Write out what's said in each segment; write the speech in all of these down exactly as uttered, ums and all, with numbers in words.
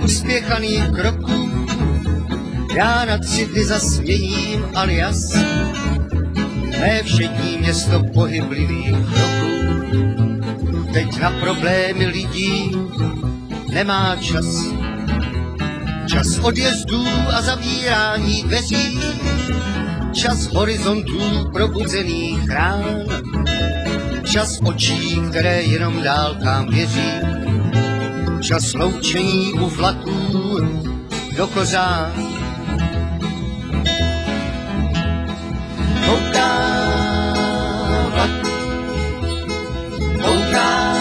uspěchaných kroků. Já na tři dny zasměním alias, mé všední město pohyblivých kroků. Teď na problémy lidí nemá čas. Čas odjezdů a zavírání dveří, čas horizontů probudzených rán, čas očí, které jenom dálkám věří, čas loučení u vlaků do Kořán. Kouká vlak, kouká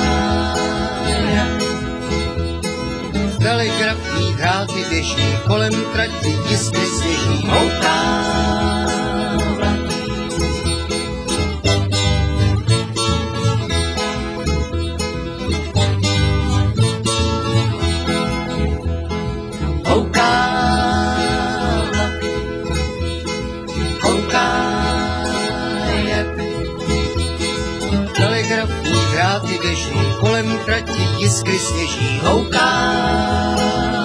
telegrafní dráty běží, kolem trati jiskry sněží. Kouká vlak. Kouká vlak, kouká jak telegrafní dráty běží, kolem trati jiskry sněží. Kouká